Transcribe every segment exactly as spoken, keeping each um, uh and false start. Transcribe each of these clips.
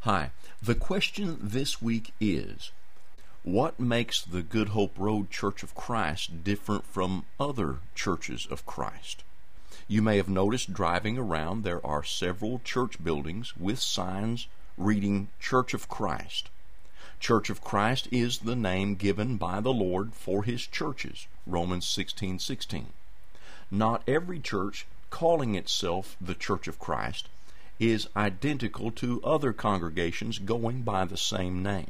Hi, the question this week is, what makes the Good Hope Road Church of Christ different from other churches of Christ? You may have noticed driving around there are several church buildings with signs reading Church of Christ. Church of Christ is the name given by the Lord for His churches, Romans sixteen sixteen. Not every church calling itself the Church of Christ is identical to other congregations going by the same name.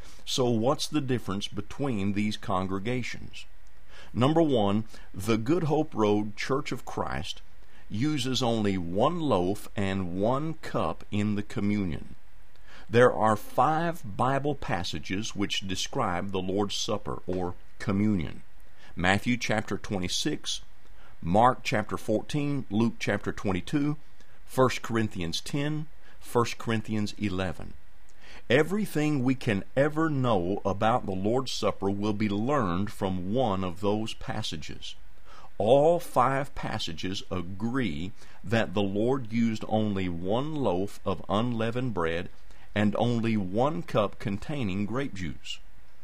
So what's the difference between these congregations? Number one, the Good Hope Road Church of Christ uses only one loaf and one cup in the communion. There are five Bible passages which describe the Lord's Supper or communion. Matthew chapter twenty-six, Mark chapter fourteen, Luke chapter twenty-two, First Corinthians ten, First Corinthians eleven. Everything we can ever know about the Lord's Supper will be learned from one of those passages. All five passages agree that the Lord used only one loaf of unleavened bread and only one cup containing grape juice.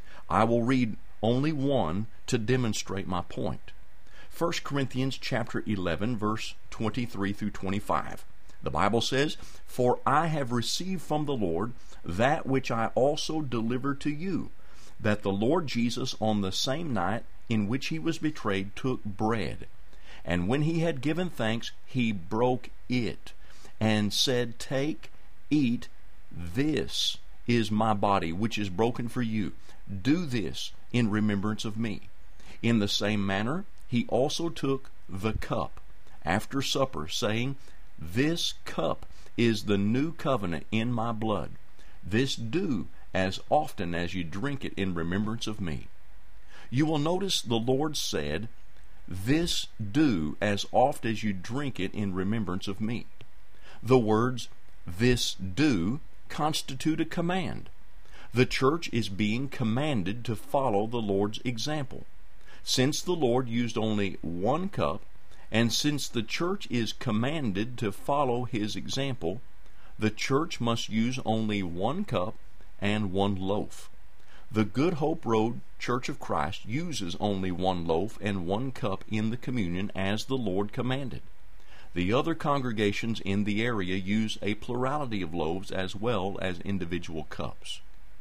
I will read only one to demonstrate my point. First Corinthians chapter eleven, verse twenty-three through twenty-five. The Bible says, "For I have received from the Lord that which I also delivered to you, that the Lord Jesus on the same night in which he was betrayed took bread. And when he had given thanks, he broke it, and said, Take, eat, this is my body, which is broken for you. Do this in remembrance of me. In the same manner, he also took the cup after supper, saying, This cup is the new covenant in my blood. This do as often as you drink it in remembrance of me." You will notice the Lord said, "This do as oft as you drink it in remembrance of me." The words, "this do," constitute a command. The church is being commanded to follow the Lord's example. Since the Lord used only one cup, and since the church is commanded to follow His example, the church must use only one cup and one loaf. The Good Hope Road Church of Christ uses only one loaf and one cup in the communion as the Lord commanded. The other congregations in the area use a plurality of loaves as well as individual cups.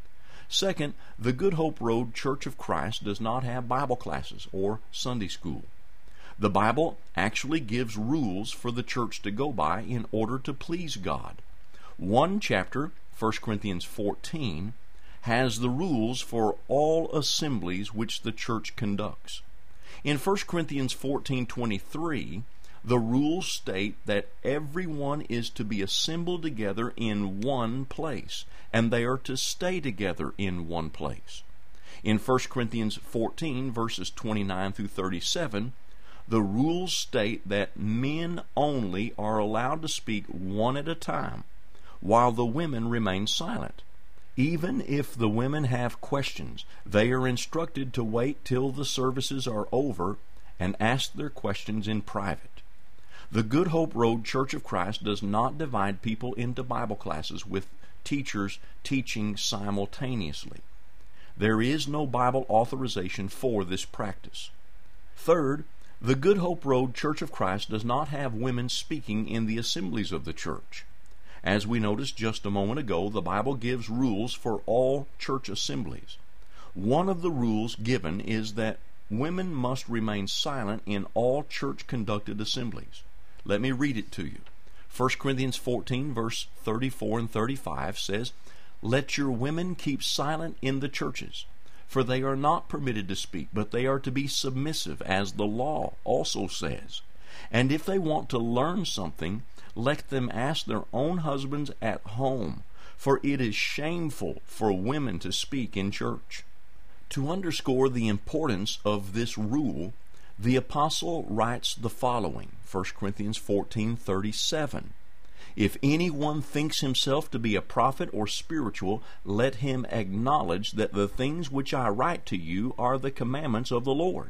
Second, the Good Hope Road Church of Christ does not have Bible classes or Sunday school. The Bible actually gives rules for the church to go by in order to please God. One chapter, First Corinthians fourteen, has the rules for all assemblies which the church conducts. In First Corinthians fourteen twenty-three, the rules state that everyone is to be assembled together in one place, and they are to stay together in one place. In First Corinthians fourteen, verses twenty-nine through thirty-seven, the rules state that men only are allowed to speak one at a time, while the women remain silent. Even if the women have questions, they are instructed to wait till the services are over and ask their questions in private. The Good Hope Road Church of Christ does not divide people into Bible classes with teachers teaching simultaneously. There is no Bible authorization for this practice. Third, the Good Hope Road Church of Christ does not have women speaking in the assemblies of the church. As we noticed just a moment ago, the Bible gives rules for all church assemblies. One of the rules given is that women must remain silent in all church-conducted assemblies. Let me read it to you. First Corinthians fourteen, verse thirty-four and thirty-five says, "Let your women keep silent in the churches, for they are not permitted to speak, but they are to be submissive, as the law also says. And if they want to learn something, let them ask their own husbands at home, for it is shameful for women to speak in church." To underscore the importance of this rule, the apostle writes the following, First Corinthians fourteen thirty-seven. "If anyone thinks himself to be a prophet or spiritual, let him acknowledge that the things which I write to you are the commandments of the Lord."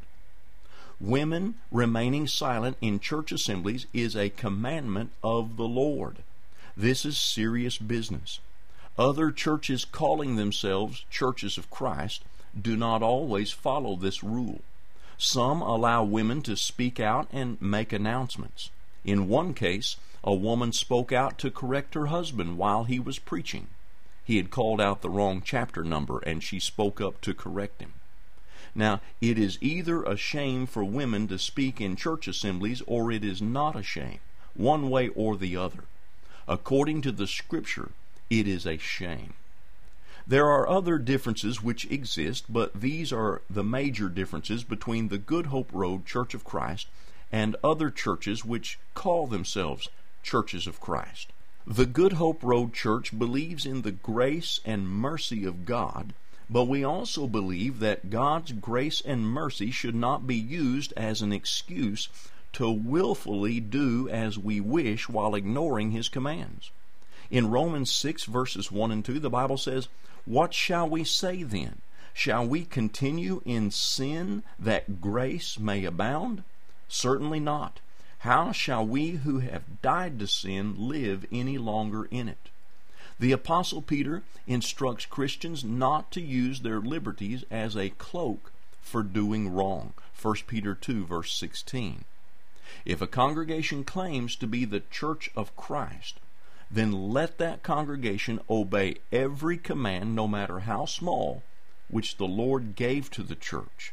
Women remaining silent in church assemblies is a commandment of the Lord. This is serious business. Other churches calling themselves churches of Christ do not always follow this rule. Some allow women to speak out and make announcements. In one case, a woman spoke out to correct her husband while he was preaching. He had called out the wrong chapter number, and she spoke up to correct him. Now, it is either a shame for women to speak in church assemblies, or it is not a shame, one way or the other. According to the Scripture, it is a shame. There are other differences which exist, but these are the major differences between the Good Hope Road Church of Christ and other churches which call themselves churches of Christ. The Good Hope Road Church believes in the grace and mercy of God, but we also believe that God's grace and mercy should not be used as an excuse to willfully do as we wish while ignoring His commands. In Romans six, verses one and two, the Bible says, "What shall we say then? Shall we continue in sin that grace may abound? Certainly not. How shall we who have died to sin live any longer in it?" The Apostle Peter instructs Christians not to use their liberties as a cloak for doing wrong. First Peter two, verse sixteen. If a congregation claims to be the church of Christ, then let that congregation obey every command, no matter how small, which the Lord gave to the church.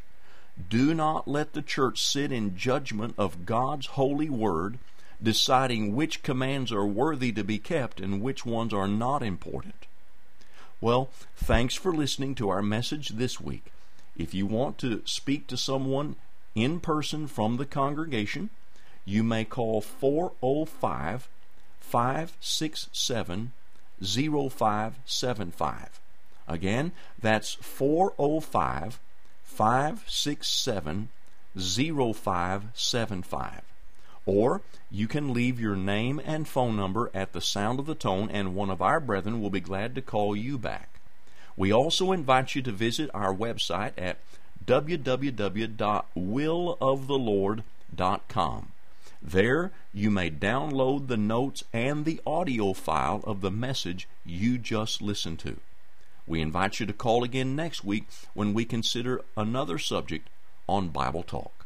Do not let the church sit in judgment of God's holy word, deciding which commands are worthy to be kept and which ones are not important. Well, thanks for listening to our message this week. If you want to speak to someone in person from the congregation, you may call four oh five, five six seven, oh five seven five. Again, that's four oh five, five six seven, oh five seven five. Or you can leave your name and phone number at the sound of the tone, and one of our brethren will be glad to call you back. We also invite you to visit our website at w w w dot will of the lord dot com. There you may download the notes and the audio file of the message you just listened to. We invite you to call again next week when we consider another subject on Bible Talk.